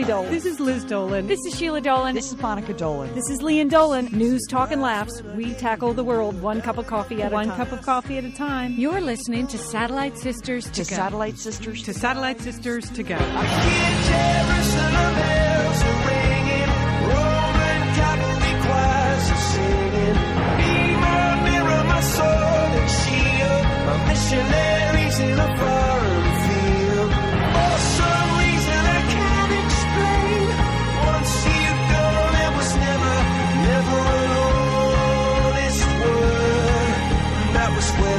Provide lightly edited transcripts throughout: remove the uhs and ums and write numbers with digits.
Dolan. This is Liz Dolan. This is Sheila Dolan. This is Monica Dolan. This is Leanne Dolan. News, talk, and laughs. We tackle the world one cup of coffee at a time. One cup of coffee at a time. You're listening to Satellite Sisters to Go. Satellite Sisters to Satellite Sisters to Go. Missionaries in a foreign field. For some reason I can't explain. Once you've gone, it was never an honest word. That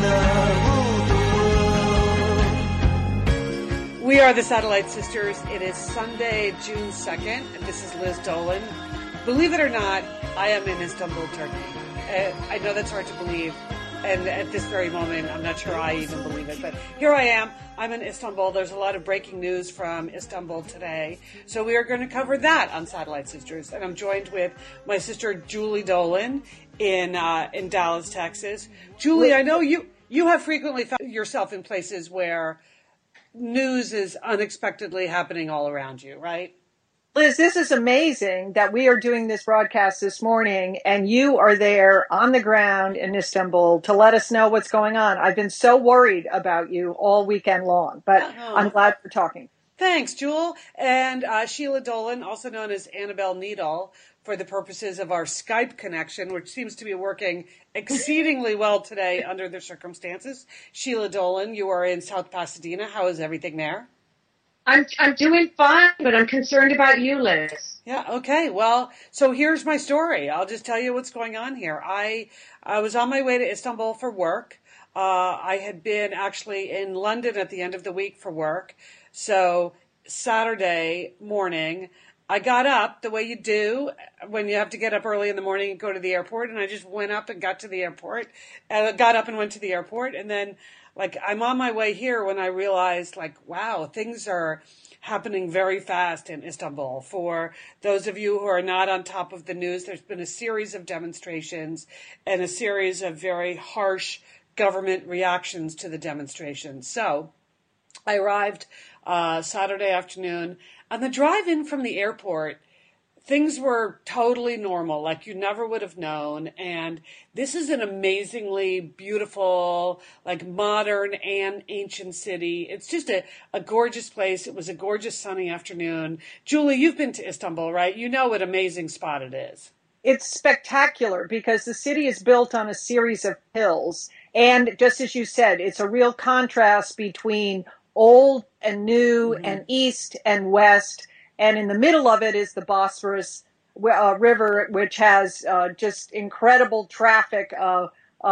was when I ruled the world. We are the Satellite Sisters. It is Sunday, June 2nd, and this is Liz Dolan. Believe it or not, I am in Istanbul, Turkey. I know that's hard to believe. And at this very moment, I'm not sure I even believe it, but here I am. I'm in Istanbul. There's a lot of breaking news from Istanbul today. So we are going to cover that on Satellite Sisters. And I'm joined with my sister, Julie Dolan, in Dallas, Texas. Julie, I know you have frequently found yourself in places where news is unexpectedly happening all around you, right? Liz, this is amazing that we are doing this broadcast this morning and you are there on the ground in Istanbul to let us know what's going on. I've been so worried about you all weekend long, but I'm glad we're talking. Thanks, Jewel. And Sheila Dolan, also known as Annabelle Needle, for the purposes of our Skype connection, which seems to be working exceedingly well today under the circumstances. Sheila Dolan, you are in South Pasadena. How is everything there? I'm doing fine, but I'm concerned about you, Liz. Yeah, okay. Well, so here's my story. I'll just tell you what's going on here. I was on my way to Istanbul for work. I had been actually in London at the end of the week for work. So Saturday morning, I got up the way you do when you have to get up early in the morning and go to the airport. And I just went up and got to the airport. Got up and went to the airport. And then I'm on my way here when I realized, wow, things are happening very fast in Istanbul. For those of you who are not on top of the news, there's been a series of demonstrations and a series of very harsh government reactions to the demonstrations. So I arrived Saturday afternoon. On the drive in from the airport, things were totally normal, like you never would have known. And this is an amazingly beautiful, modern and ancient city. It's just a gorgeous place. It was a gorgeous sunny afternoon. Julie, you've been to Istanbul, right? You know what amazing spot it is. It's spectacular because the city is built on a series of hills. And just as you said, it's a real contrast between old and new and east and west. And in the middle of it is the Bosphorus River, which has just incredible traffic of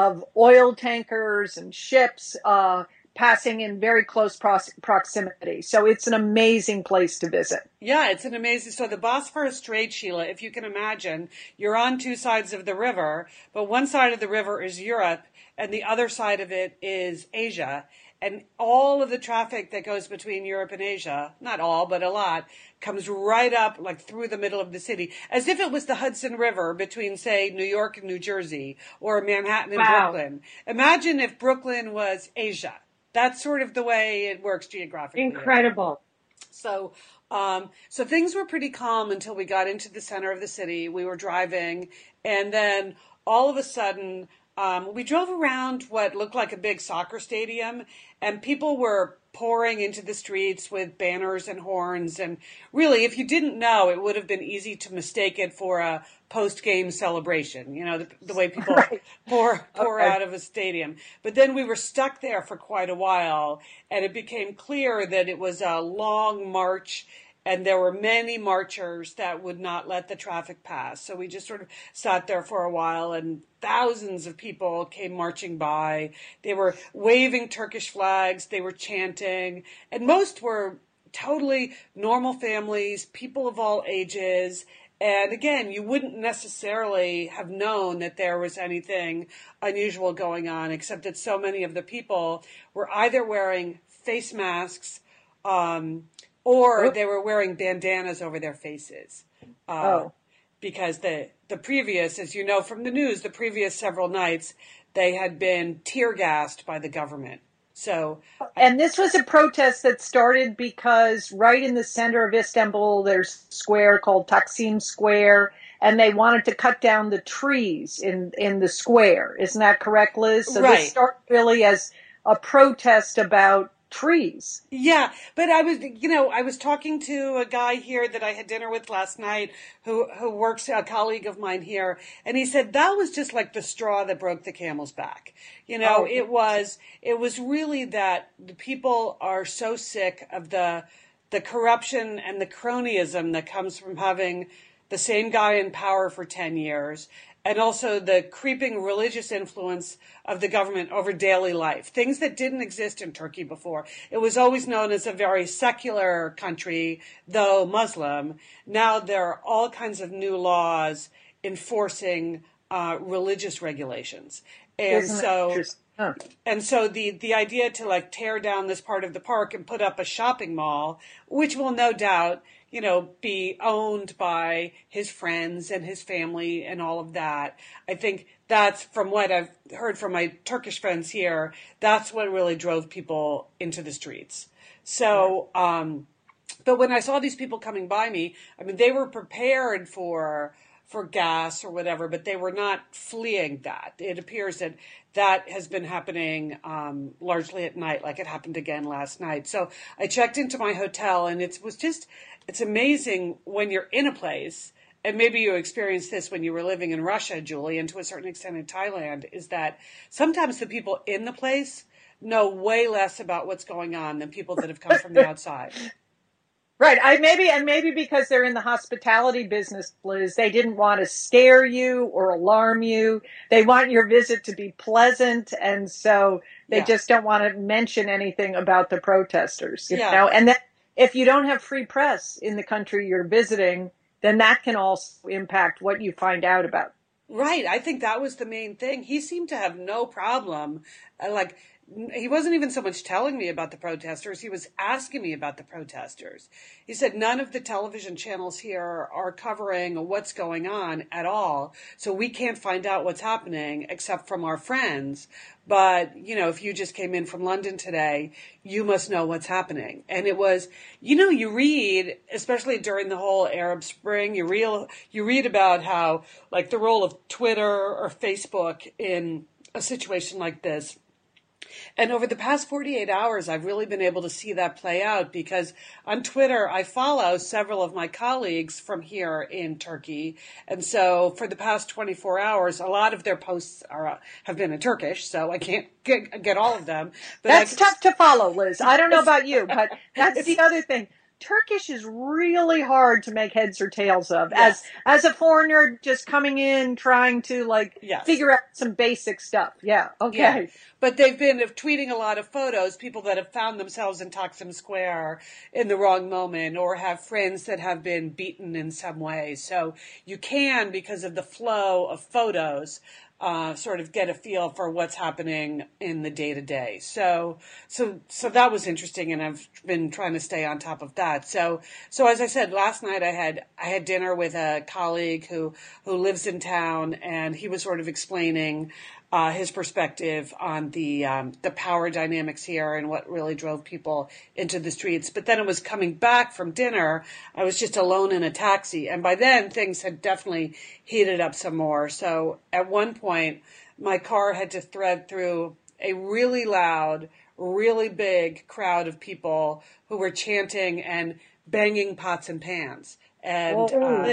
oil tankers and ships passing in very close proximity. So it's an amazing place to visit. Yeah, it's an amazing. So the Bosphorus Strait, Sheila, if you can imagine, you're on two sides of the river, but one side of the river is Europe and the other side of it is Asia. And all of the traffic that goes between Europe and Asia, not all, but a lot, comes right up through the middle of the city, as if it was the Hudson River between, say, New York and New Jersey, or Manhattan and Brooklyn. Imagine if Brooklyn was Asia. That's sort of the way it works geographically. Incredible. So things were pretty calm until we got into the center of the city. We were driving, and then all of a sudden, we drove around what looked like a big soccer stadium, and people were pouring into the streets with banners and horns. And really, if you didn't know, it would have been easy to mistake it for a post-game celebration, the way people pour out of a stadium. But then we were stuck there for quite a while, and it became clear that it was a long march. And there were many marchers that would not let the traffic pass. So we just sort of sat there for a while, and thousands of people came marching by. They were waving Turkish flags. They were chanting. And most were totally normal families, people of all ages. And again, you wouldn't necessarily have known that there was anything unusual going on, except that so many of the people were either wearing face masks, or they were wearing bandanas over their faces. Because the previous, as you know from the news, the previous several nights, they had been tear gassed by the government. So, And this was a protest that started because right in the center of Istanbul, there's a square called Taksim Square, and they wanted to cut down the trees in the square. Isn't that correct, Liz? So Right. this started really as a protest about trees. yeah, but I was talking to a guy here that I had dinner with last night who works, a colleague of mine here, and he said that was just like the straw that broke the camel's back. It was really that the people are so sick of the corruption and the cronyism that comes from having the same guy in power for 10 years, and also the creeping religious influence of the government over daily life, things that didn't exist in Turkey before. It was always known as a very secular country, though Muslim. Now there are all kinds of new laws enforcing religious regulations. And Isn't that so interesting? Huh. and so the idea to like tear down this part of the park and put up a shopping mall, which will no doubt, be owned by his friends and his family and all of that. I think that's, from what I've heard from my Turkish friends here, that's what really drove people into the streets. So, but when I saw these people coming by me, I mean, they were prepared for gas or whatever, but they were not fleeing that. It appears that has been happening largely at night, like it happened again last night. So I checked into my hotel, and it's amazing when you're in a place, and maybe you experienced this when you were living in Russia, Julie, and to a certain extent in Thailand, is that sometimes the people in the place know way less about what's going on than people that have come from the outside. Right. Maybe because they're in the hospitality business, Liz, they didn't want to scare you or alarm you. They want your visit to be pleasant. And so they just don't want to mention anything about the protesters, you know, and then if you don't have free press in the country you're visiting, then that can also impact what you find out about. Right. I think that was the main thing. He seemed to have no problem. He wasn't even so much telling me about the protesters. He was asking me about the protesters. He said none of the television channels here are covering what's going on at all. So we can't find out what's happening except from our friends. But, if you just came in from London today, you must know what's happening. And it was, you read, especially during the whole Arab Spring, you read about how, like, the role of Twitter or Facebook in a situation like this. And over the past 48 hours, I've really been able to see that play out because on Twitter, I follow several of my colleagues from here in Turkey. And so for the past 24 hours, a lot of their posts have been in Turkish, so I can't get all of them. But that's tough to follow, Liz. I don't know about you, but that's the other thing. Turkish is really hard to make heads or tails of. Yes. As a foreigner just coming in, trying to figure out some basic stuff. Yeah. Okay. Yeah. But they've been tweeting a lot of photos, people that have found themselves in Taksim Square in the wrong moment or have friends that have been beaten in some way. So you can, because of the flow of photos, sort of get a feel for what's happening in the day to day. So that was interesting, and I've been trying to stay on top of that. So as I said, last night I had dinner with a colleague who lives in town, and he was sort of explaining his perspective on the power dynamics here and what really drove people into the streets. But then it was coming back from dinner. I was just alone in a taxi. And by then things had definitely heated up some more. So at one point, my car had to thread through a really loud, really big crowd of people who were chanting and banging pots and pans. And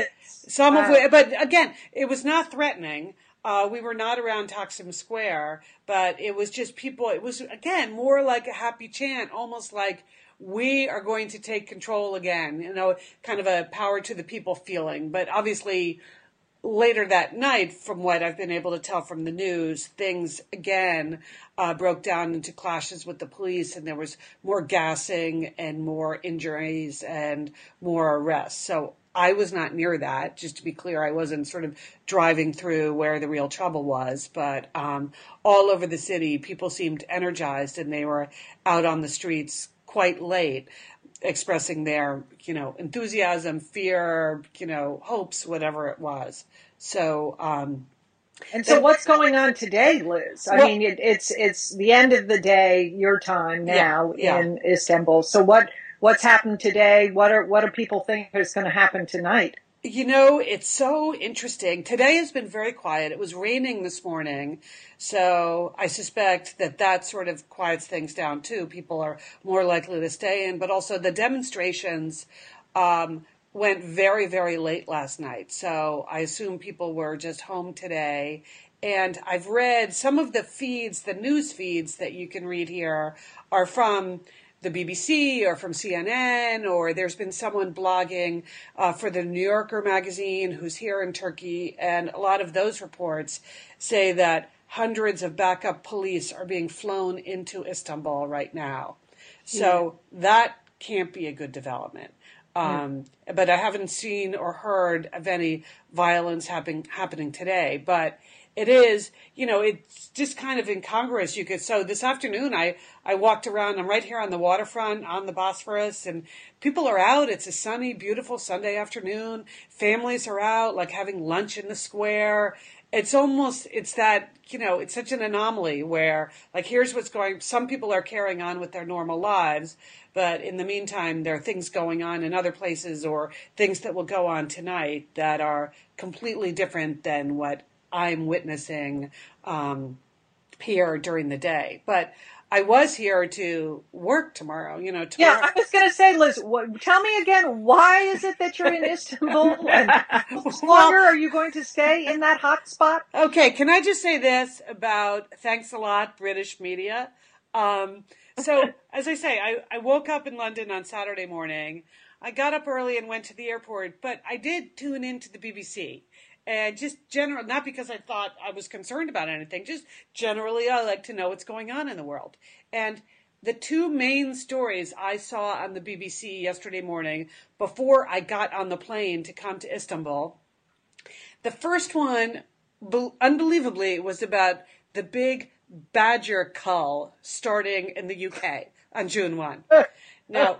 some of which, but again, it was not threatening. We were not around Taksim Square, but it was just people. It was, again, more like a happy chant, almost like we are going to take control again, kind of a power to the people feeling. But obviously later that night, from what I've been able to tell from the news, things again broke down into clashes with the police, and there was more gassing and more injuries and more arrests. So I was not near that. Just to be clear, I wasn't sort of driving through where the real trouble was, but all over the city, people seemed energized, and they were out on the streets quite late, expressing their, enthusiasm, fear, hopes, whatever it was. So And so what's going on today, Liz? I mean, it's the end of the day, your time now in Istanbul. So what's happened today? What do people think is going to happen tonight? You know, it's so interesting. Today has been very quiet. It was raining this morning, so I suspect that sort of quiets things down too. People are more likely to stay in, but also the demonstrations went very, very late last night. So I assume people were just home today. And I've read some of the feeds, the news feeds that you can read here are from the BBC or from CNN, or there's been someone blogging for the New Yorker magazine who's here in Turkey. And a lot of those reports say that hundreds of backup police are being flown into Istanbul right now. So that can't be a good development. But I haven't seen or heard of any violence happening today. But it is, you know, it's just kind of incongruous. So this afternoon I walked around. I'm right here on the waterfront on the Bosphorus, and people are out. It's a sunny, beautiful Sunday afternoon. Families are out, like having lunch in the square. It's that, you know, it's such an anomaly where, like, here's what's going, some people are carrying on with their normal lives, but in the meantime, there are things going on in other places or things that will go on tonight that are completely different than what I'm witnessing here during the day. But I was here to work tomorrow, you know. Yeah, I was going to say, Liz, tell me again, why is it that you're in Istanbul? And how much longer are you going to stay in that hot spot? Okay, can I just say this about, thanks a lot, British media. So, as I say, I woke up in London on Saturday morning. I got up early and went to the airport, but I did tune into the BBC. And just general, not because I thought I was concerned about anything, just generally I like to know what's going on in the world. And the two main stories I saw on the BBC yesterday morning before I got on the plane to come to Istanbul, the first one, unbelievably, was about the big badger cull starting in the UK on June 1. Now,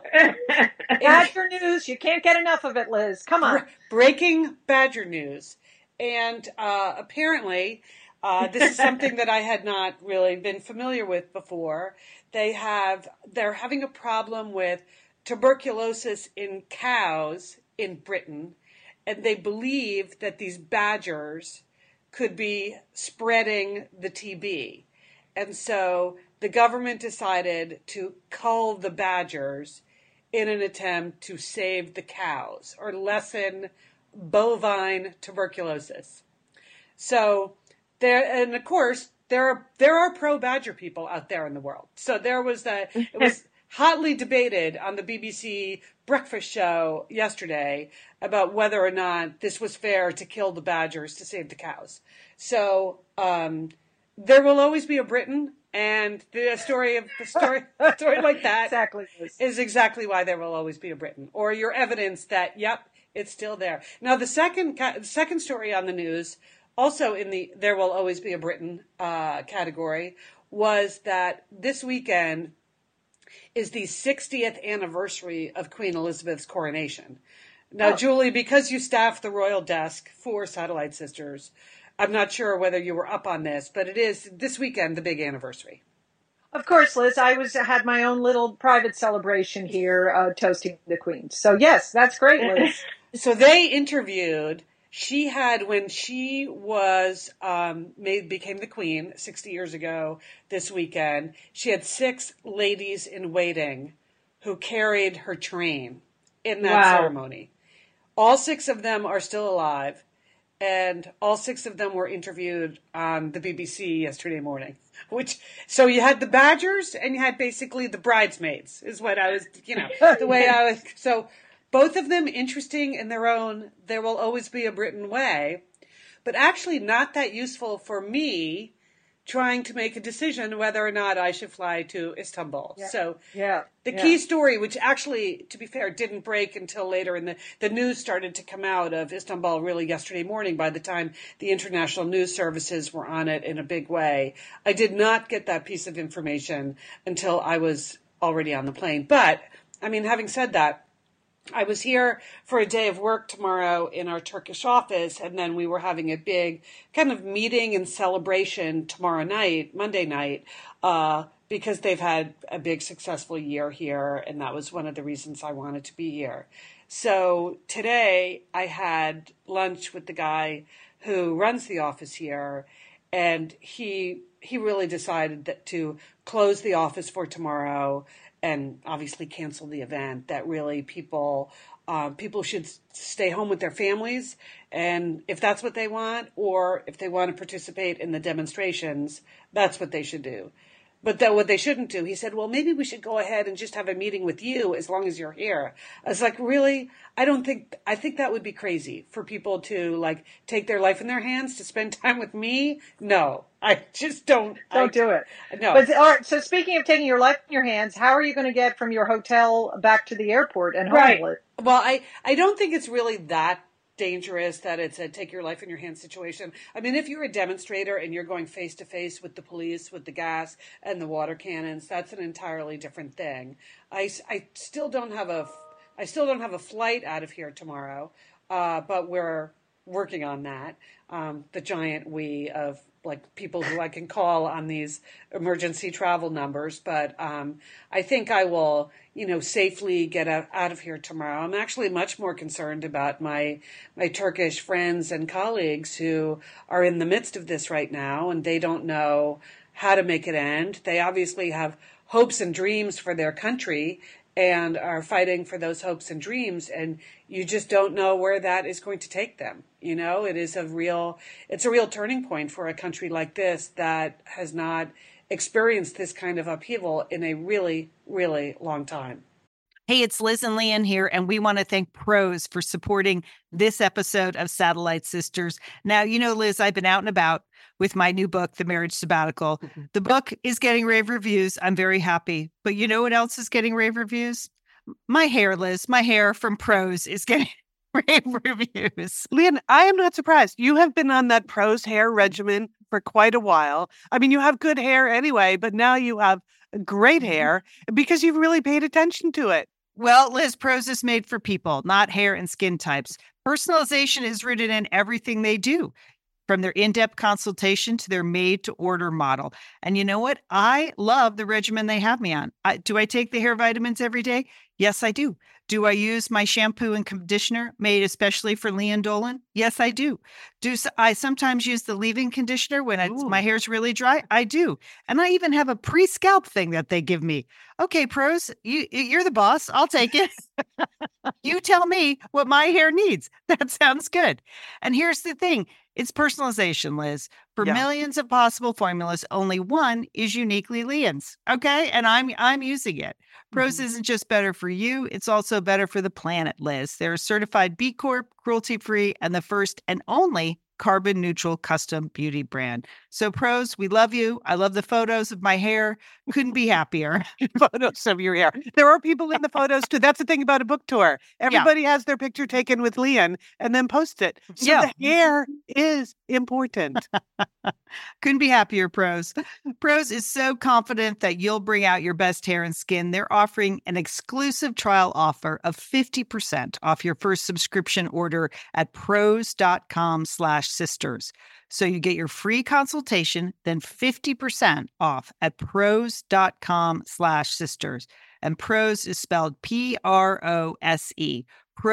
badger news, you can't get enough of it, Liz. Come on. Breaking badger news. And apparently, this is something that I had not really been familiar with before. They're having a problem with tuberculosis in cows in Britain, and they believe that these badgers could be spreading the TB. And so the government decided to cull the badgers in an attempt to save the cows or lessen bovine tuberculosis. So and of course there are pro-badger people out there in the world. So it was hotly debated on the BBC breakfast show yesterday about whether or not this was fair to kill the badgers to save the cows. So there will always be a Britain, and the story like that exactly is exactly why there will always be a Britain, or your evidence that it's still there. Now, the second story on the news, also in the There Will Always Be a Britain category, was that this weekend is the 60th anniversary of Queen Elizabeth's coronation. Now, Julie, because you staff the royal desk for Satellite Sisters, I'm not sure whether you were up on this, but it is this weekend, the big anniversary. Of course, Liz. I had my own little private celebration here, toasting the Queen. So yes, that's great, Liz. So they interviewed. She had, when she was became the Queen 60 years ago this weekend, she had 6 ladies in waiting who carried her train in that ceremony. All 6 of them are still alive, and all 6 of them were interviewed on the BBC yesterday morning. So you had the badgers and you had basically the bridesmaids, is what I was, the way I was. So both of them interesting in their own, There Will Always Be a Britain way, but actually not that useful for me trying to make a decision whether or not I should fly to Istanbul. Yeah. So the key story, which actually, to be fair, didn't break until later, and the news started to come out of Istanbul really yesterday morning by the time the international news services were on it in a big way. I did not get that piece of information until I was already on the plane. But, I mean, having said that, I was here for a day of work tomorrow in our Turkish office, and then we were having a big kind of meeting and celebration tomorrow night, Monday night, because they've had a big successful year here, and that was one of the reasons I wanted to be here. So today I had lunch with the guy who runs the office here, and he really decided to close the office for tomorrow and obviously cancel the event. That really people should stay home with their families, and if that's what they want, or if they want to participate in the demonstrations, that's what they should do. But what they shouldn't do, he said, well, maybe we should go ahead and just have a meeting with you as long as you're here. I was like, really? I think that would be crazy for people to like take their life in their hands to spend time with me. No, I just don't. Don't do it. No. But all right. So speaking of taking your life in your hands, how are you going to get from your hotel back to the airport and home? Right. Well, I don't think it's really that dangerous that it's a take your life in your hands situation. I mean, if you're a demonstrator and you're going face to face with the police, with the gas and the water cannons, that's an entirely different thing. I still don't have a flight out of here tomorrow, but we're working on that. The giant we of like people who I can call on these emergency travel numbers. But I think I will, safely get out of here tomorrow. I'm actually much more concerned about my Turkish friends and colleagues who are in the midst of this right now, and they don't know how to make it end. They obviously have hopes and dreams for their country and are fighting for those hopes and dreams, and you just don't know where that is going to take them. It's a real turning point for a country like this that has not experienced this kind of upheaval in a really, really long time. Hey, it's Liz and Leanne here, and we want to thank Prose for supporting this episode of Satellite Sisters. Now, Liz, I've been out and about with my new book, The Marriage Sabbatical. The book is getting rave reviews. I'm very happy. But you know what else is getting rave reviews? My hair, Liz. My hair from Prose is getting rave reviews. Leanne, I am not surprised. You have been on that Prose hair regimen for quite a while. I mean, you have good hair anyway, but now you have great hair because you've really paid attention to it. Well, Liz, Prose is made for people, not hair and skin types. Personalization is rooted in everything they do, from their in-depth consultation to their made-to-order model. And you know what? I love the regimen they have me on. Do I take the hair vitamins every day? Yes, I do. Do I use my shampoo and conditioner made especially for Leanne Dolan? Yes, I do. Do I sometimes use the leave-in conditioner when my hair's really dry? I do. And I even have a pre-scalp thing that they give me. Okay, Prose, you're the boss. I'll take it. You tell me what my hair needs. That sounds good. And here's the thing. It's personalization, Liz. For millions of possible formulas, only one is uniquely Leanne's. Okay? And I'm using it. Prose isn't just better for you, it's also better for the planet, Liz. They're a certified B Corp, cruelty-free, and the first and only carbon neutral custom beauty brand. So Prose, we love you. I love the photos of my hair. Couldn't be happier. Photos of your hair. There are people in the photos too. That's the thing about a book tour. Everybody has their picture taken with Leanne and then post it. So the hair is important. Couldn't be happier, Prose. Prose is so confident that you'll bring out your best hair and skin. They're offering an exclusive trial offer of 50% off your first subscription order at prose.com/sisters. So you get your free consultation, then 50% off at prose.com/sisters. And Prose is spelled Prose.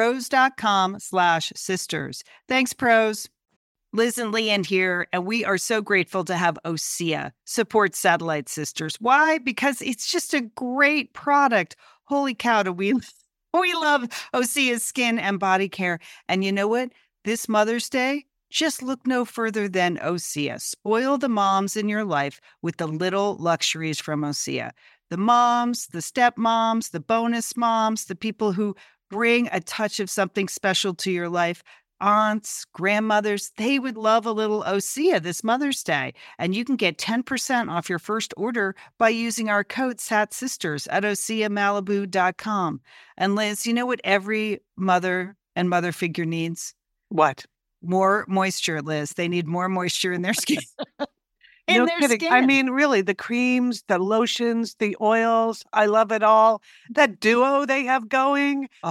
Prose.com/sisters. Thanks, Prose. Liz and Leanne here, and we are so grateful to have OSEA support Satellite Sisters. Why? Because it's just a great product. Holy cow, do we love OSEA's skin and body care. And you know what? This Mother's Day, just look no further than OSEA. Spoil the moms in your life with the little luxuries from OSEA. The moms, the stepmoms, the bonus moms, the people who bring a touch of something special to your life. Aunts, grandmothers, they would love a little OSEA this Mother's Day. And you can get 10% off your first order by using our code SATSisters at OSEAMalibu.com. And Liz, you know what every mother and mother figure needs? What? More moisture, Liz. They need more moisture in their skin. No kidding. I mean, really, the creams, the lotions, the oils, I love it all. That duo they have going. Oh. Like,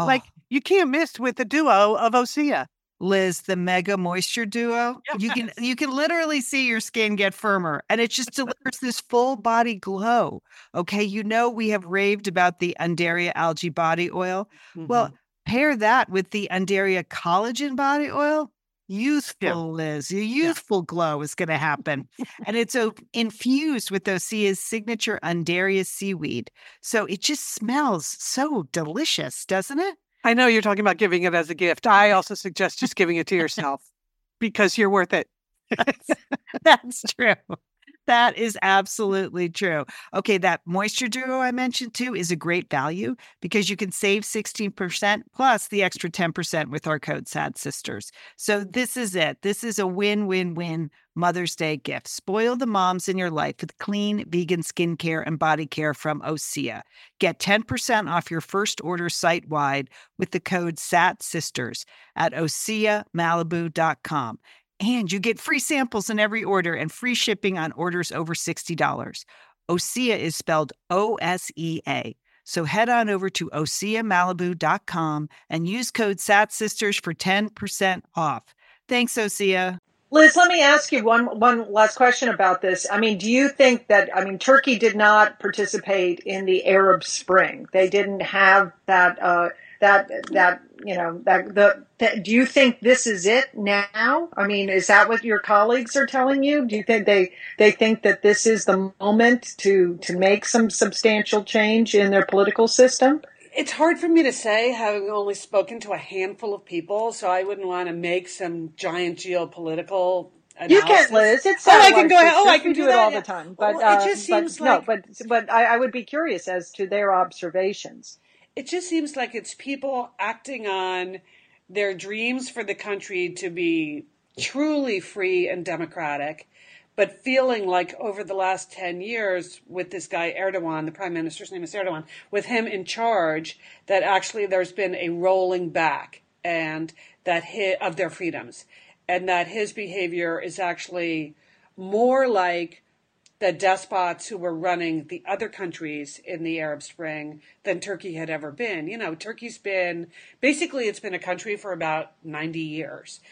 you can't miss with the duo of Osea. Liz, the Mega Moisture Duo. Yes. You can literally see your skin get firmer, and it just delivers this full body glow. Okay, we have raved about the Undaria algae body oil. Well, pair that with the Undaria collagen body oil. Youthful, Liz. A youthful glow is going to happen. And it's infused with Osea's signature Undaria seaweed. So it just smells so delicious, doesn't it? I know you're talking about giving it as a gift. I also suggest just giving it to yourself because you're worth it. That's true. That is absolutely true. Okay, that Moisture Duo I mentioned too is a great value because you can save 16% plus the extra 10% with our code SAD Sisters. So this is it. This is a win-win-win Mother's Day gift. Spoil the moms in your life with clean vegan skincare and body care from Osea. Get 10% off your first order site-wide with the code SAT Sisters at OseaMalibu.com. And you get free samples in every order and free shipping on orders over $60. Osea is spelled O-S-E-A. So head on over to OseaMalibu.com and use code SATSisters for 10% off. Thanks, Osea. Liz, let me ask you one last question about this. I mean, do you think that, Turkey did not participate in the Arab Spring? They didn't have that, do you think this is it now? I mean, is that what your colleagues are telling you? Do you think they think that this is the moment to make some substantial change in their political system? It's hard for me to say, having only spoken to a handful of people, so I wouldn't want to make some giant geopolitical analysis. You can, Liz. It's I can go ahead. I can do it all the time. But it just seems but I would be curious as to their observations. It just seems like it's people acting on their dreams for the country to be truly free and democratic, but feeling like over the last 10 years with this guy Erdogan, the prime minister's name is Erdogan, with him in charge, that actually there's been a rolling back and of their freedoms, and that his behavior is actually more like the despots who were running the other countries in the Arab Spring than Turkey had ever been. Turkey's been, basically it's been a country for about 90 years,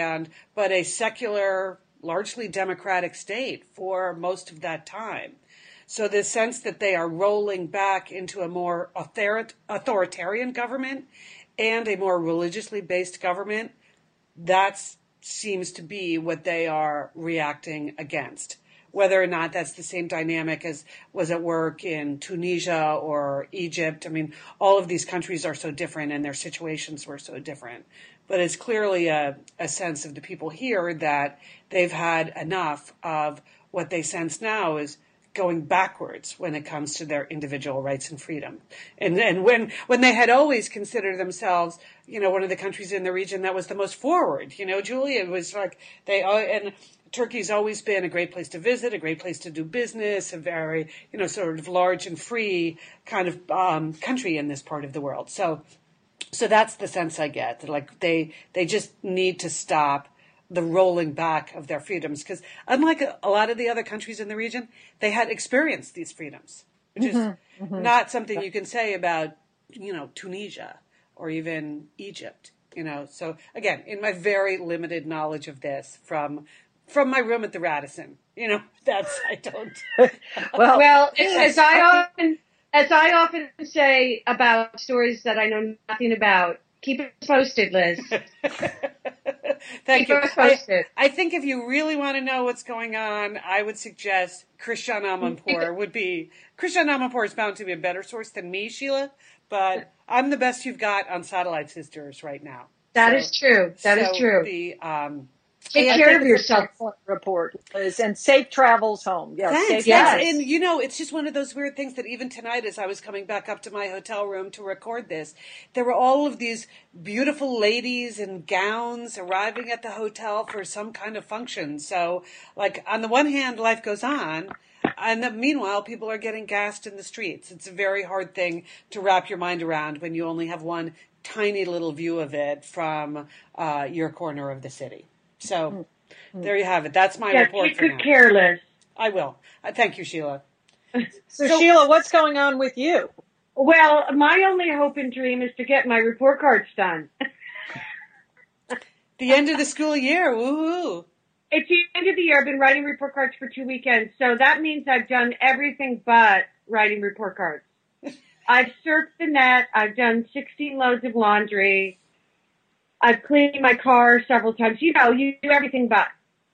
but a secular, largely democratic state for most of that time. So the sense that they are rolling back into a more authoritarian government and a more religiously based government, that seems to be what they are reacting against. Whether or not that's the same dynamic as was at work in Tunisia or Egypt. I mean, all of these countries are so different and their situations were so different. But it's clearly a sense of the people here that they've had enough of what they sense now is going backwards when it comes to their individual rights and freedom. And when they had always considered themselves, one of the countries in the region that was the most forward, Julia, it was like and Turkey's always been a great place to visit, a great place to do business, a very, sort of large and free kind of country in this part of the world. So that's the sense I get. Like they just need to stop the rolling back of their freedoms, because unlike a lot of the other countries in the region, they had experienced these freedoms, which is not something you can say about, Tunisia or even Egypt. So again, in my very limited knowledge of this from my room at the Radisson, I don't. Well, as I often say about stories that I know nothing about, keep it posted, Liz. Thank you. I think if you really want to know what's going on, I would suggest Christian Amanpour Christian Amanpour is bound to be a better source than me, Sheila, but I'm the best you've got on Satellite Sisters right now. That is true. That is true. Take care of yourself. Report and safe travels home. Yes, thanks. Yes. And it's just one of those weird things that even tonight, as I was coming back up to my hotel room to record this, there were all of these beautiful ladies in gowns arriving at the hotel for some kind of function. So, like, on the one hand, life goes on, and meanwhile, people are getting gassed in the streets. It's a very hard thing to wrap your mind around when you only have one tiny little view of it from your corner of the city. So there you have it. That's my report for now. Take good care, Liz. I will. Thank you, Sheila. So, Sheila, what's going on with you? Well, my only hope and dream is to get my report cards done. The end of the school year. Woohoo. It's the end of the year. I've been writing report cards for 2 weekends, so that means I've done everything but writing report cards. I've surfed the net. I've done 16 loads of laundry. I've cleaned my car several times. You know, you do everything but.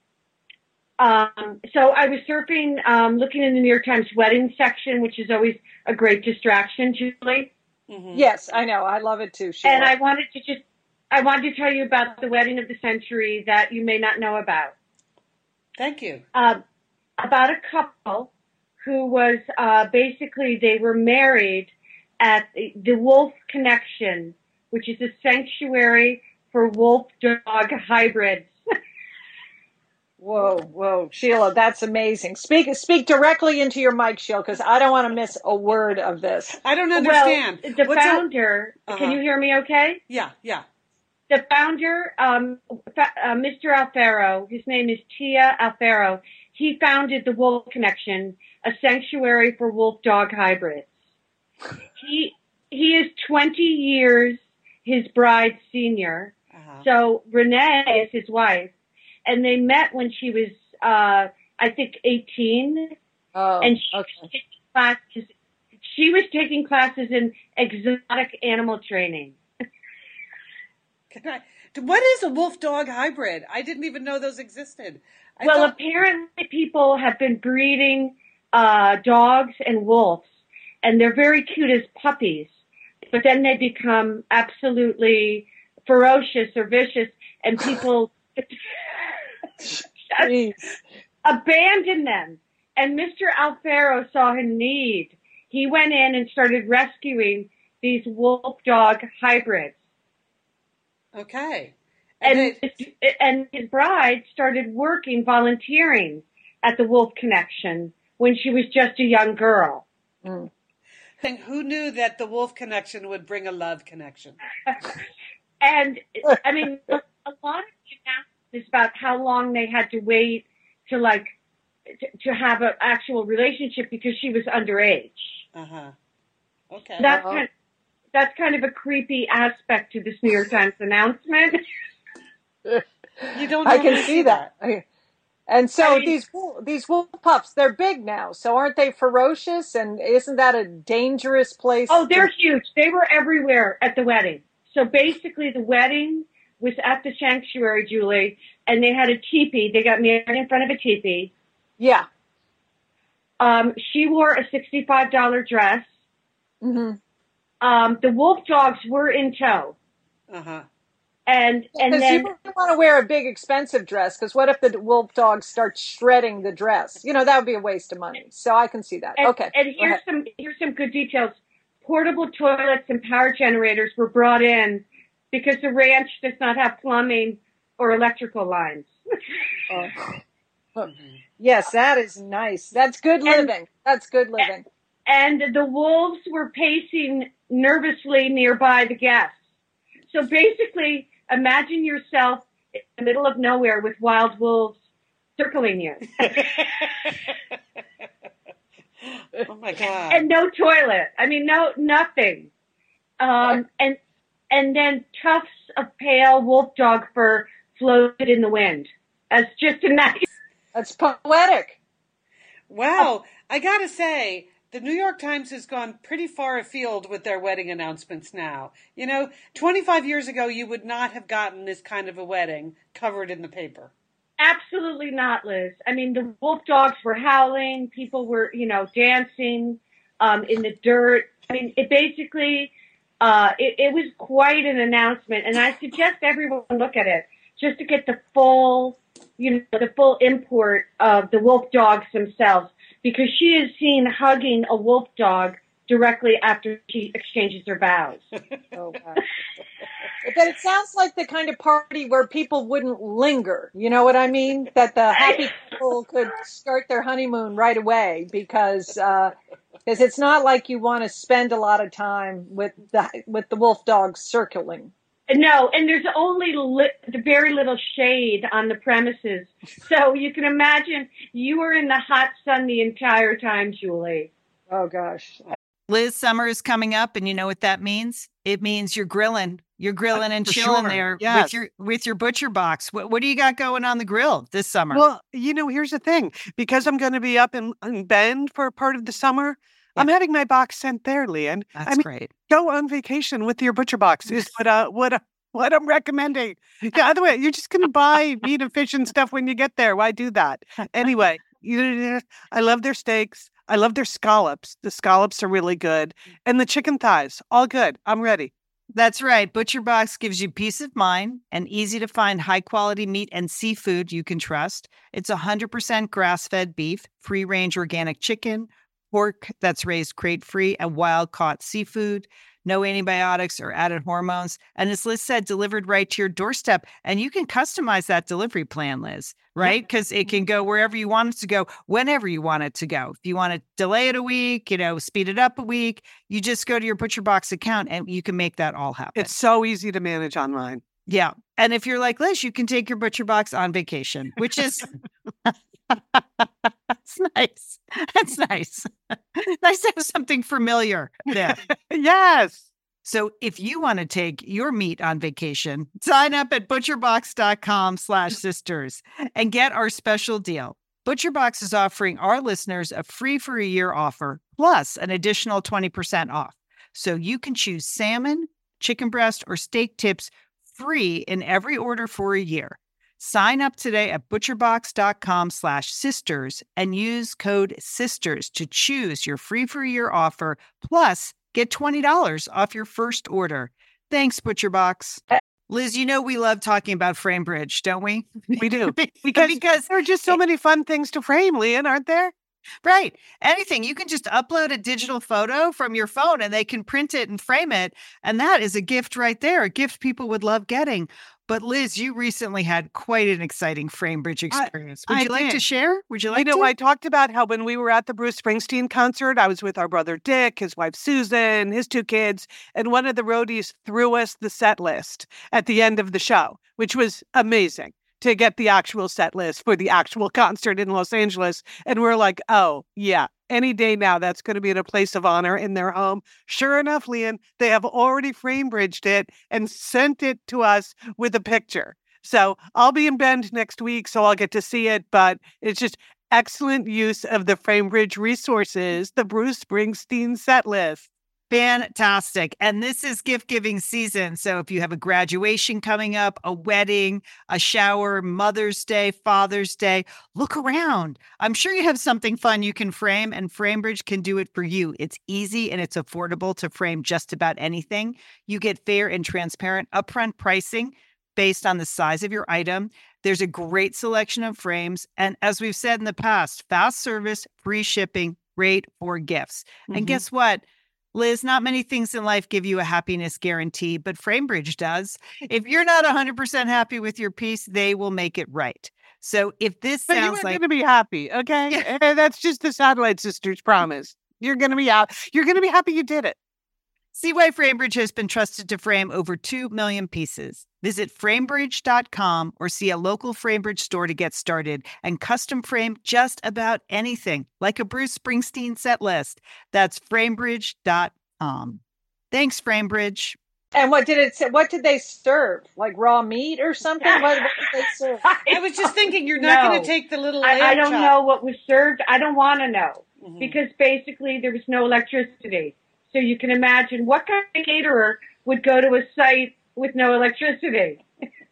So I was surfing, looking in the New York Times wedding section, which is always a great distraction, Julie. Mm-hmm. Yes, I know. I love it too, Sheila. And I wanted to tell you about the wedding of the century that you may not know about. Thank you. About a couple who was, basically they were married at the Wolf Connection, which is a sanctuary for wolf-dog hybrids. Whoa, Sheila, that's amazing. Speak directly into your mic, Sheila, because I don't want to miss a word of this. I don't understand. Well, the founder, can you hear me okay? Yeah. The founder, Mr. Alfaro, his name is Tia Alfaro, he founded the Wolf Connection, a sanctuary for wolf-dog hybrids. He is 20 years his bride's senior. So Renee is his wife. And they met when she was, I think, 18. Oh, and she was taking classes in exotic animal training. What is a wolf-dog hybrid? I didn't even know those existed. Apparently people have been breeding dogs and wolves, and they're very cute as puppies. But then they become absolutely ferocious or vicious, and people abandon them. And Mr. Alfaro saw a need. He went in and started rescuing these wolf-dog hybrids. Okay. And his bride started volunteering at the Wolf Connection when she was just a young girl. Mm. And who knew that the Wolf Connection would bring a love connection? And, I mean, a lot of is about how long they had to wait to have an actual relationship because she was underage. Okay. That's kind of a creepy aspect to this New York Times announcement. You don't. I can see that. And so these wolf pups, they're big now. So aren't they ferocious? And isn't that a dangerous place? Oh, they're huge. They were everywhere at the wedding. So basically, the wedding was at the sanctuary, Julie, and they had a teepee. They got married in front of a teepee. Yeah. She wore a $65 dress. Mm-hmm. The wolf dogs were in tow. And then you don't want to wear a big expensive dress, because what if the wolf dog starts shredding the dress? You know, that would be a waste of money. So I can see that. Okay. And here's some good details. Portable toilets and power generators were brought in because the ranch does not have plumbing or electrical lines. Yes, that is nice. That's good living. That's good living. And the wolves were pacing nervously nearby the guests. So basically, imagine yourself in the middle of nowhere with wild wolves circling you. Oh my God. And no toilet. I mean, nothing. And then tufts of pale wolf dog fur floated in the wind. That's just a nice. That's poetic. Wow. I gotta say, the New York Times has gone pretty far afield with their wedding announcements now. You know, 25 years ago, you would not have gotten this kind of a wedding covered in the paper. Absolutely not, Liz. I mean, the wolf dogs were howling. People were, dancing in the dirt. I mean, it basically, it was quite an announcement. And I suggest everyone look at it just to get the full import of the wolf dogs themselves, because she is seen hugging a wolf dog directly after she exchanges her vows. Oh, wow. But it sounds like the kind of party where people wouldn't linger. You know what I mean? That the happy people could start their honeymoon right away, because it's not like you want to spend a lot of time with the wolf dogs circling. No, and there's only very little shade on the premises. So you can imagine you were in the hot sun the entire time, Julie. Oh, gosh. Liz, summer is coming up, and you know what that means? It means you're grilling. You're grilling and For chilling sure. there Yes. with your butcher box. What do you got going on the grill this summer? Well, here's the thing. Because I'm going to be up in Bend for part of the summer, I'm having my box sent there, Leanne. That's great. Go on vacation with your butcher box is what I'm recommending. Yeah, other way, you're just going to buy meat and fish and stuff when you get there. Why do that? Anyway, I love their steaks. I love their scallops. The scallops are really good. And the chicken thighs, all good. I'm ready. That's right. Butcher Box gives you peace of mind and easy to find high quality meat and seafood you can trust. It's 100% grass fed beef, free range organic chicken, pork that's raised crate free, and wild caught seafood. No antibiotics or added hormones. And as Liz said, delivered right to your doorstep. And you can customize that delivery plan, Liz, right? Because it can go wherever you want it to go, whenever you want it to go. If you want to delay it a week, speed it up a week, you just go to your Butcher Box account and you can make that all happen. It's so easy to manage online. Yeah. And if you're like Liz, you can take your Butcher Box on vacation, which is... That's nice. That's nice. Nice to have something familiar there. Yes. So if you want to take your meat on vacation, sign up at butcherbox.com/sisters and get our special deal. ButcherBox is offering our listeners a free for a year offer plus an additional 20% off. So you can choose salmon, chicken breast, or steak tips free in every order for a year. Sign up today at butcherbox.com/sisters and use code SISTERS to choose your free for a year offer, plus get $20 off your first order. Thanks, ButcherBox. Liz, we love talking about FrameBridge, don't we? We do. Because there are just so many fun things to frame, Leanne, aren't there? Right. Anything. You can just upload a digital photo from your phone and they can print it and frame it. And that is a gift right there, a gift people would love getting. But Liz, you recently had quite an exciting FrameBridge experience. Would you like to share? Would you like to? I talked about how when we were at the Bruce Springsteen concert, I was with our brother Dick, his wife Susan, his two kids, and one of the roadies threw us the set list at the end of the show, which was amazing to get the actual set list for the actual concert in Los Angeles. And we're like, oh, yeah, any day now, that's going to be in a place of honor in their home. Sure enough, Leanne, they have already FrameBridged it and sent it to us with a picture. So I'll be in Bend next week, so I'll get to see it. But it's just excellent use of the FrameBridge resources, the Bruce Springsteen set list. Fantastic. And this is gift giving season. So if you have a graduation coming up, a wedding, a shower, Mother's Day, Father's Day, look around. I'm sure you have something fun you can frame, and FrameBridge can do it for you. It's easy and it's affordable to frame just about anything. You get fair and transparent upfront pricing based on the size of your item. There's a great selection of frames. And as we've said in the past, fast service, free shipping, great for gifts. Mm-hmm. And guess what? Liz, not many things in life give you a happiness guarantee, but FrameBridge does. If you're not 100% happy with your piece, they will make it right. So if this sounds like... You're going to be happy, okay? Yeah. That's just the Satellite Sisters promise. You're going to be out. You're going to be happy you did it. See why FrameBridge has been trusted to frame over 2 million pieces. Visit framebridge.com or see a local FrameBridge store to get started and custom frame just about anything, like a Bruce Springsteen set list. That's framebridge.com. Thanks, FrameBridge. And what did it say? What did they serve? Like raw meat or something? What did they serve? I was just thinking, you're not going to take the little lamb I don't chop. know what was served. I don't want to know because basically there was no electricity. So you can imagine what kind of caterer would go to a site with no electricity.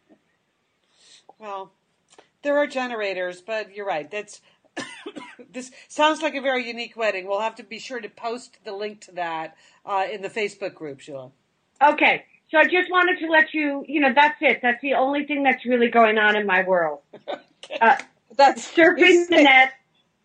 Well, there are generators, but you're right. That's this sounds like a very unique wedding. We'll have to be sure to post the link to that in the Facebook group, Sheila. Okay. So I just wanted to let you, that's it. That's the only thing that's really going on in my world. That's surfing the net.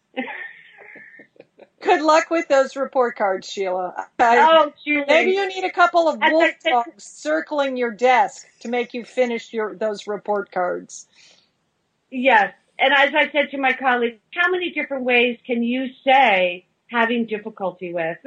Good luck with those report cards, Sheila. Julie. Maybe you need a couple of wolf dogs circling your desk to make you finish those report cards. Yes. And as I said to my colleagues, how many different ways can you say having difficulty with?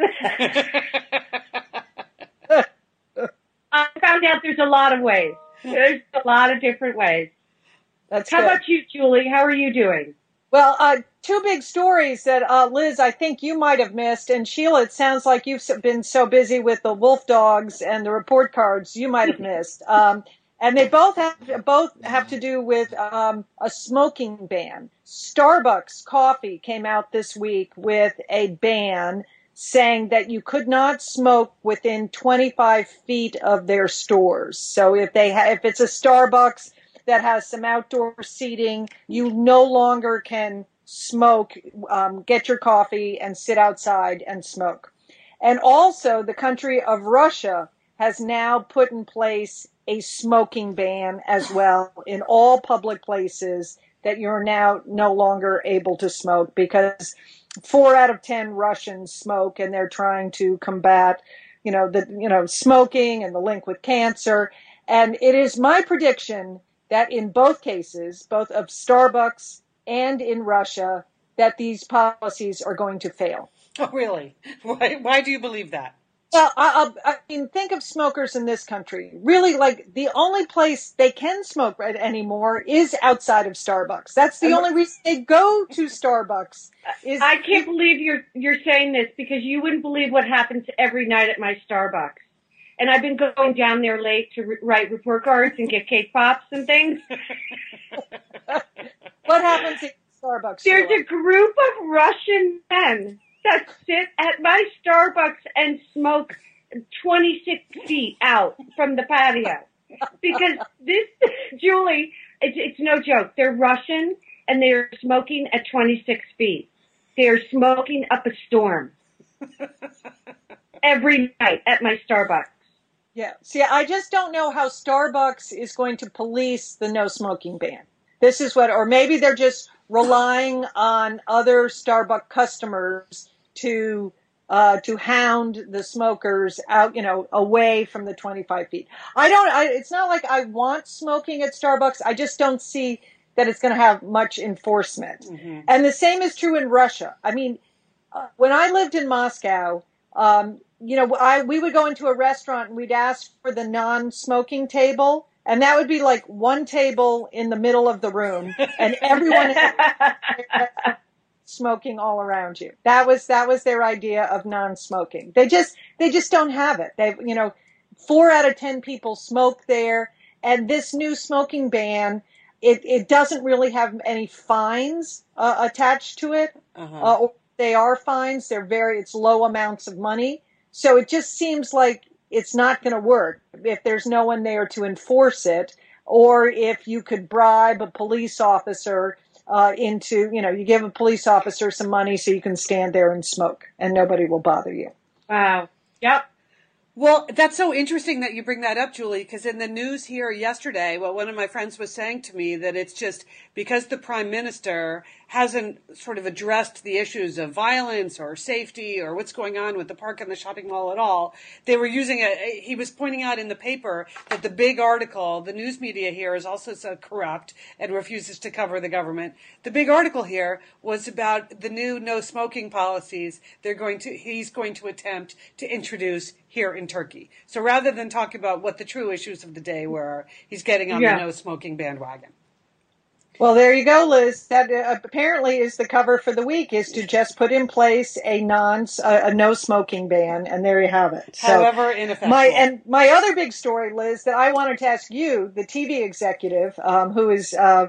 I found out there's a lot of ways. There's a lot of different ways. That's How good. about you, Julie? How are you doing? Well, two big stories that, Liz, I think you might have missed. And Sheila, it sounds like you've been so busy with the wolf dogs and the report cards you might have missed. And they both have to do with a smoking ban. Starbucks coffee came out this week with a ban saying that you could not smoke within 25 feet of their stores. So if it's a Starbucks that has some outdoor seating, you no longer can smoke, get your coffee and sit outside and smoke. And also the country of Russia has now put in place a smoking ban as well in all public places, that you're now no longer able to smoke, because 4 out of 10 Russians smoke, and they're trying to combat, smoking and the link with cancer. And it is my prediction that in both cases, both of Starbucks and in Russia, that these policies are going to fail. Oh, really? Why do you believe that? Well, I mean, think of smokers in this country. Really, like, the only place they can smoke anymore is outside of Starbucks. That's the only reason they go to Starbucks. I can't believe you're saying this, because you wouldn't believe what happens every night at my Starbucks. And I've been going down there late to write report cards and get cake pops and things. What happens at Starbucks? There's a group of Russian men that sit at my Starbucks and smoke 26 feet out from the patio. Because this, Julie, it's no joke. They're Russian, and they're smoking at 26 feet. They're smoking up a storm every night at my Starbucks. Yeah. See, I just don't know how Starbucks is going to police the no smoking ban. This is or maybe they're just relying on other Starbucks customers to hound the smokers out, away from the 25 feet. It's not like I want smoking at Starbucks. I just don't see that it's going to have much enforcement. Mm-hmm. And the same is true in Russia. I mean, when I lived in Moscow, we would go into a restaurant and we'd ask for the non-smoking table. And that would be like one table in the middle of the room, and everyone smoking all around you. That was their idea of non-smoking. They just don't have it. 4 out of 10 people smoke there, and this new smoking ban, it doesn't really have any fines attached to it. Uh-huh. Or they are fines. It's low amounts of money. So it just seems like it's not going to work if there's no one there to enforce it, or if you could bribe a police officer you give a police officer some money so you can stand there and smoke and nobody will bother you. Wow. Yep. Well, that's so interesting that you bring that up, Julie, because in the news here yesterday, one of my friends was saying to me that it's just because the prime minister hasn't sort of addressed the issues of violence or safety or what's going on with the park and the shopping mall at all. They were using he was pointing out in the paper that the big article, the news media here is also so corrupt and refuses to cover the government. The big article here was about the new no smoking policies he's going to attempt to introduce here in Turkey. So rather than talk about what the true issues of the day were, he's getting on the no smoking bandwagon. Well, there you go, Liz. That apparently is the cover for the week, is to just put in place a no smoking ban, and there you have it. However ineffectual. My other big story, Liz, that I wanted to ask you, the TV executive, who is I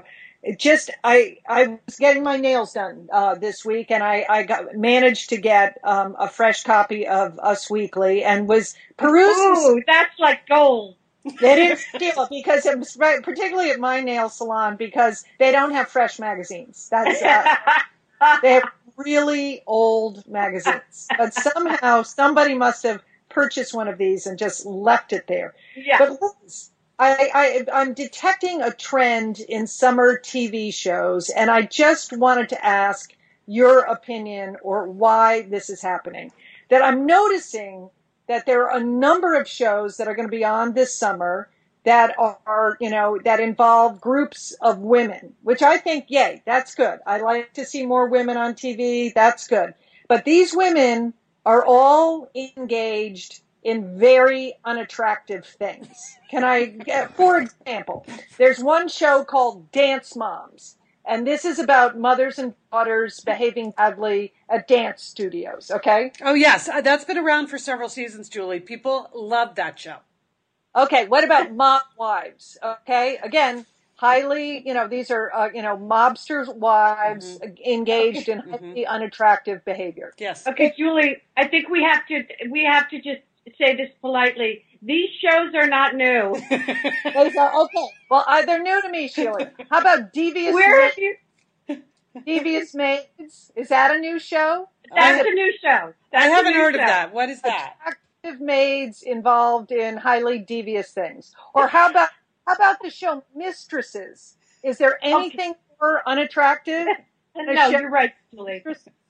was getting my nails done this week, and I managed to get a fresh copy of Us Weekly and was perusing. Ooh, that's like gold. It is still, because particularly at my nail salon, because they don't have fresh magazines. That's they have really old magazines. But somehow somebody must have purchased one of these and just left it there. Yeah. But Liz, I'm detecting a trend in summer TV shows, and I just wanted to ask your opinion or why this is happening. That I'm noticing that there are a number of shows that are going to be on this summer that are, that involve groups of women, which I think, yay, that's good. I like to see more women on TV. That's good. But these women are all engaged in very unattractive things. For example, there's one show called Dance Moms, And this is about mothers and daughters behaving badly at dance studios, okay? Oh, yes. That's been around for several seasons, Julie. People love that show. Okay, what about Mob Wives? Okay, again, highly, these are, mobsters' wives engaged in highly unattractive behavior. Yes. Okay, Julie, I think we have to just say this politely. These shows are not new. Okay, well, they're new to me, Sheila. How about Devious Devious Maids? Is that a new show? That's a new show. I haven't heard of that. What is that? Attractive maids involved in highly devious things. Or how about the show Mistresses? Is there anything more unattractive? No, you're right, Julie.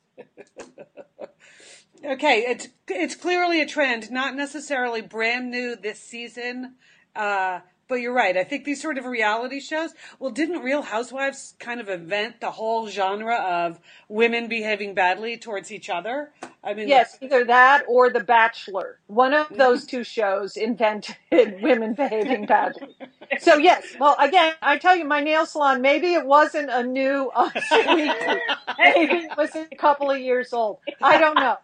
Okay, it's clearly a trend, not necessarily brand new this season, but you're right. I think these sort of reality shows, well, didn't Real Housewives kind of invent the whole genre of women behaving badly towards each other? I mean, yes, either that or The Bachelor. One of those two shows invented women behaving badly. So yes, well, again, I tell you, my nail salon, maybe it wasn't a new weekly. Maybe it was a couple of years old. I don't know.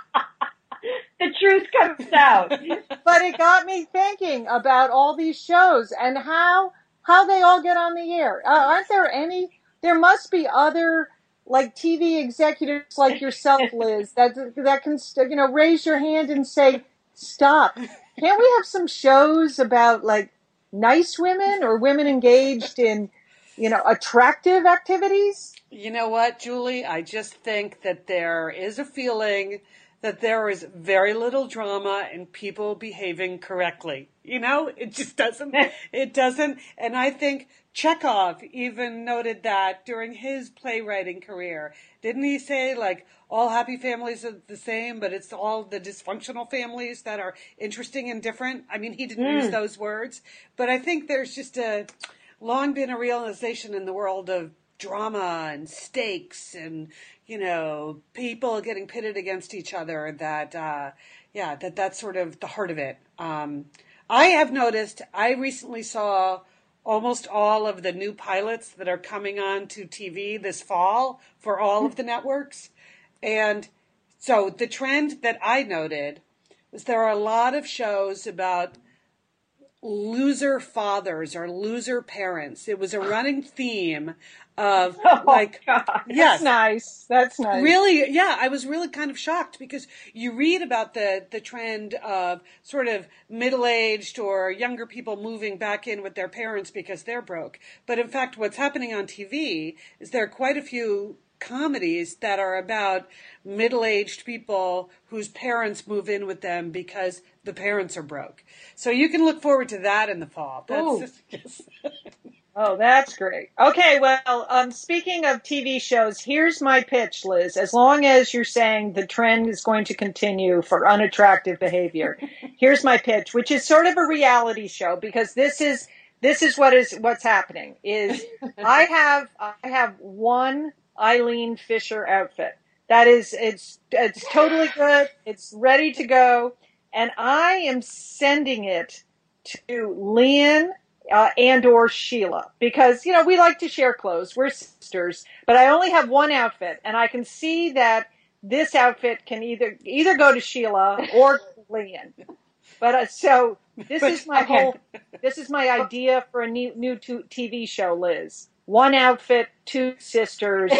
The truth comes out. But it got me thinking about all these shows and how they all get on the air. Aren't there any? There must be other like TV executives like yourself, Liz, that can raise your hand and say, "Stop! Can't we have some shows about like nice women or women engaged in, attractive activities?" You know what, Julie? I just think that there is a feeling that there is very little drama in people behaving correctly. It just doesn't. It doesn't. And I think Chekhov even noted that during his playwriting career. Didn't he say, like, all happy families are the same, but it's all the dysfunctional families that are interesting and different? I mean, he didn't use those words. But I think there's just long been a realization in the world of drama and stakes and, people getting pitted against each other that's sort of the heart of it. I have noticed, I recently saw almost all of the new pilots that are coming on to TV this fall for all of the networks. And so the trend that I noted was there are a lot of shows about loser fathers or loser parents. It was a running theme of yes, that's nice. Really, yeah, I was really kind of shocked because you read about the trend of sort of middle-aged or younger people moving back in with their parents because they're broke. But in fact, what's happening on TV is there are quite a few comedies that are about middle-aged people whose parents move in with them because the parents are broke. So you can look forward to that in the fall. Oh, that's great. Okay, well, speaking of TV shows, here's my pitch, Liz. As long as you're saying the trend is going to continue for unattractive behavior, here's my pitch, which is sort of a reality show because this is what's happening. Is I have one Eileen Fisher outfit. That is, it's totally good. It's ready to go. And I am sending it to Lian and or Sheila because, we like to share clothes. We're sisters, but I only have one outfit and I can see that this outfit can either go to Sheila or Lian. But so this is my idea for a new TV show, Liz. One outfit, two sisters.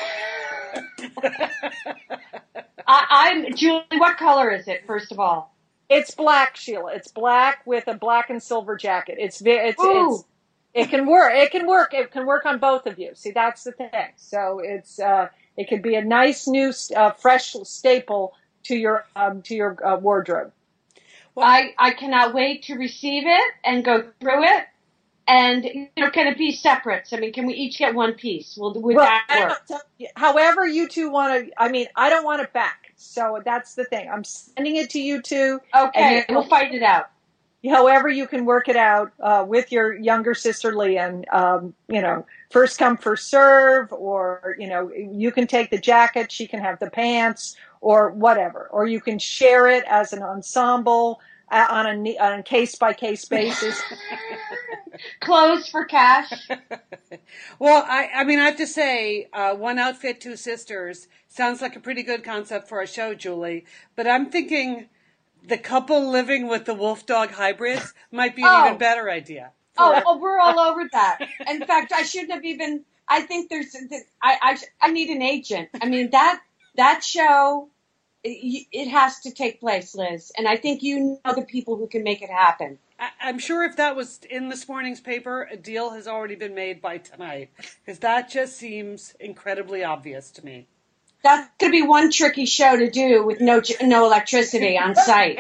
I'm Julie. What color is it? First of all, it's black, Sheila. It's black with a black and silver jacket. It can work. It can work. It can work on both of you. See, that's the thing. So it could be a nice new fresh staple to your wardrobe. Well, I cannot wait to receive it and go through it. And, can it be separate? I mean, can we each get one piece? Would that work? However you two want to, I don't want it back. So that's the thing. I'm sending it to you two. Okay, we'll fight it out. However you can work it out with your younger sister, Lian, first come, first serve, or, you can take the jacket, she can have the pants, or whatever. Or you can share it as an ensemble on a case-by-case basis. Clothes for cash. Well, I mean, I have to say, one outfit, two sisters sounds like a pretty good concept for a show, Julie. But I'm thinking the couple living with the wolf dog hybrids might be an even better idea. Oh, we're all over that. In fact, I shouldn't have even. I think I need an agent. I mean, that show, it has to take place, Liz. And I think you know the people who can make it happen. I'm sure if that was in this morning's paper, a deal has already been made by tonight, because that just seems incredibly obvious to me. That's going to be one tricky show to do with no electricity on site.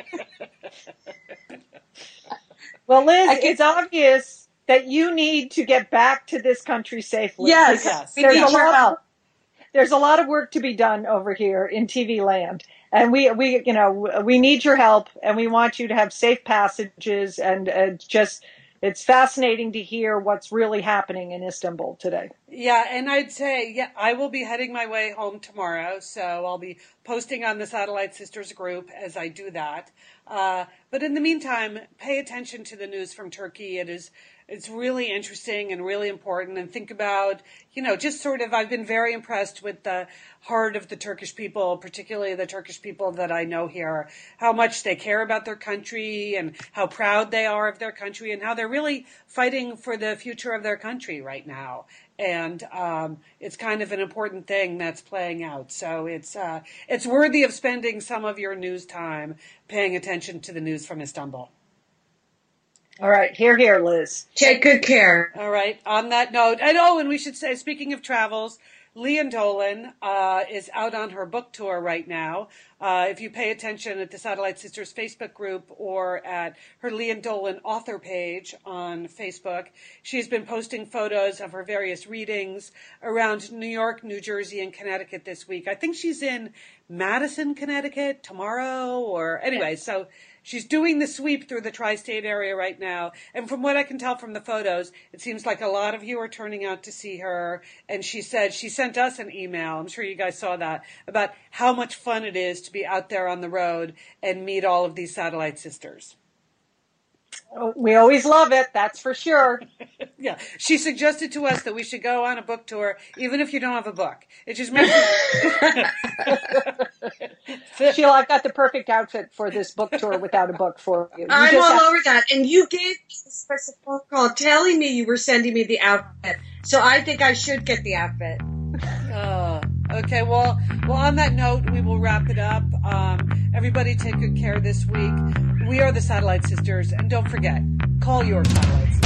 Well, Liz, it's obvious that you need to get back to this country safely. Yes. We need your help. There's a lot of work to be done over here in TV land. And we need your help, and we want you to have safe passages, and it's fascinating to hear what's really happening in Istanbul today. Yeah, and I'd say, I will be heading my way home tomorrow, so I'll be posting on the Satellite Sisters group as I do that. But in the meantime, pay attention to the news from Turkey. It's really interesting and really important, and think about, just sort of, I've been very impressed with the heart of the Turkish people, particularly the Turkish people that I know here, how much they care about their country and how proud they are of their country and how they're really fighting for the future of their country right now. And it's kind of an important thing that's playing out. So it's worthy of spending some of your news time paying attention to the news from Istanbul. All right, here, Liz. Take good care. All right, on that note, and we should say, speaking of travels, Lian Dolan is out on her book tour right now. If you pay attention at the Satellite Sisters Facebook group or at her Lian Dolan author page on Facebook, she's been posting photos of her various readings around New York, New Jersey, and Connecticut this week. I think she's in Madison, Connecticut tomorrow, so she's doing the sweep through the tri-state area right now. And from what I can tell from the photos, it seems like a lot of you are turning out to see her. And she said, she sent us an email, I'm sure you guys saw that, about how much fun it is to be out there on the road and meet all of these Satellite Sisters. We always love it, that's for sure. Yeah, she suggested to us that we should go on a book tour, even if you don't have a book. It just makes Sheila, I've got the perfect outfit for this book tour without a book for you. I'm all over that. And you gave me a special phone call telling me you were sending me the outfit. So I think I should get the outfit. Okay, well, on that note, we will wrap it up. Everybody take good care this week. We are the Satellite Sisters, and don't forget, call your Satellite Sisters.